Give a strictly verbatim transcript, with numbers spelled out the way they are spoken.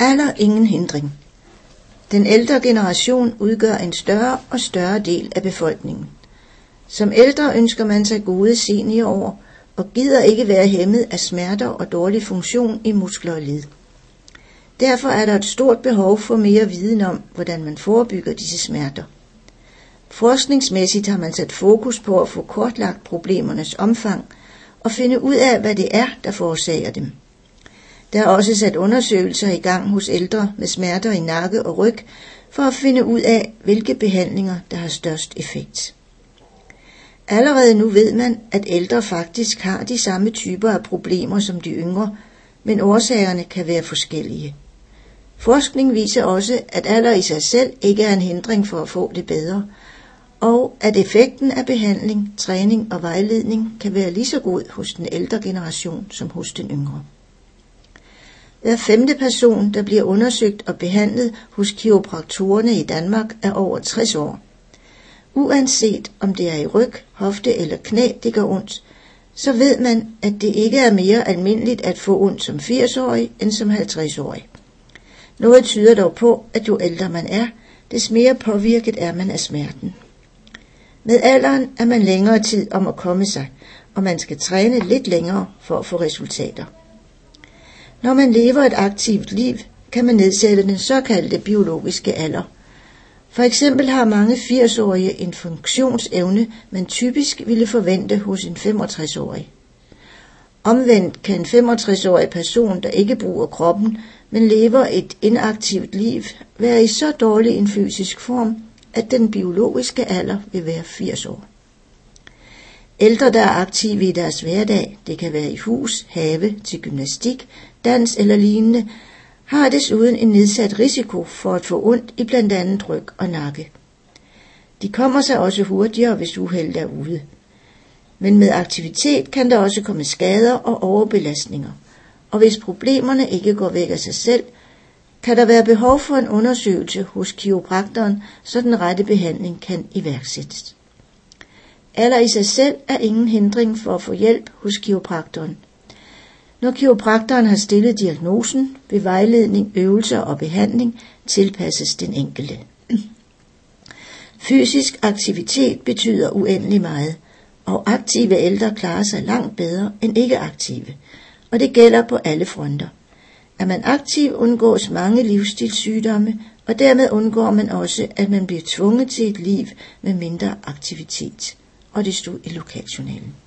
Alder ingen hindring. Den ældre generation udgør en større og større del af befolkningen. Som ældre ønsker man sig gode seniorår og gider ikke være hæmmet af smerter og dårlig funktion i muskler og led. Derfor er der et stort behov for mere viden om, hvordan man forebygger disse smerter. Forskningsmæssigt har man sat fokus på at få kortlagt problemernes omfang og finde ud af, hvad det er, der forårsager dem. Der er også sat undersøgelser i gang hos ældre med smerter i nakke og ryg, for at finde ud af, hvilke behandlinger, der har størst effekt. Allerede nu ved man, at ældre faktisk har de samme typer af problemer som de yngre, men årsagerne kan være forskellige. Forskning viser også, at alder i sig selv ikke er en hindring for at få det bedre, og at effekten af behandling, træning og vejledning kan være lige så god hos den ældre generation som hos den yngre. Hver femte person, der bliver undersøgt og behandlet hos kiropraktorerne i Danmark, er over tres år. Uanset om det er i ryg, hofte eller knæ, det gør ondt, så ved man, at det ikke er mere almindeligt at få ondt som firs-årig end som halvtreds-årig. Noget tyder dog på, at jo ældre man er, des mere påvirket er man af smerten. Med alderen er man længere tid om at komme sig, og man skal træne lidt længere for at få resultater. Når man lever et aktivt liv, kan man nedsætte den såkaldte biologiske alder. For eksempel har mange firs-årige en funktionsevne, man typisk ville forvente hos en femogtres-årig. Omvendt kan en femogtres-årig person, der ikke bruger kroppen, men lever et inaktivt liv, være i så dårlig en fysisk form, at den biologiske alder vil være firs år. Ældre, der er aktive i deres hverdag, det kan være i hus, have, til gymnastik, dans eller lignende, har desuden en nedsat risiko for at få ondt i blandt andet ryg og nakke. De kommer sig også hurtigere, hvis uheldet er ude. Men med aktivitet kan der også komme skader og overbelastninger, og hvis problemerne ikke går væk af sig selv, kan der være behov for en undersøgelse hos kiropraktoren, så den rette behandling kan iværksættes. Alder i sig selv er ingen hindring for at få hjælp hos kiropraktoren. Når kiropraktoren har stillet diagnosen, vil vejledning, øvelser og behandling tilpasses den enkelte. Fysisk aktivitet betyder uendelig meget, og aktive ældre klarer sig langt bedre end ikke aktive, og det gælder på alle fronter. Er man aktiv, undgås mange livsstilssygdomme, og dermed undgår man også, at man bliver tvunget til et liv med mindre aktivitet. Og det stod i lokaljournalen.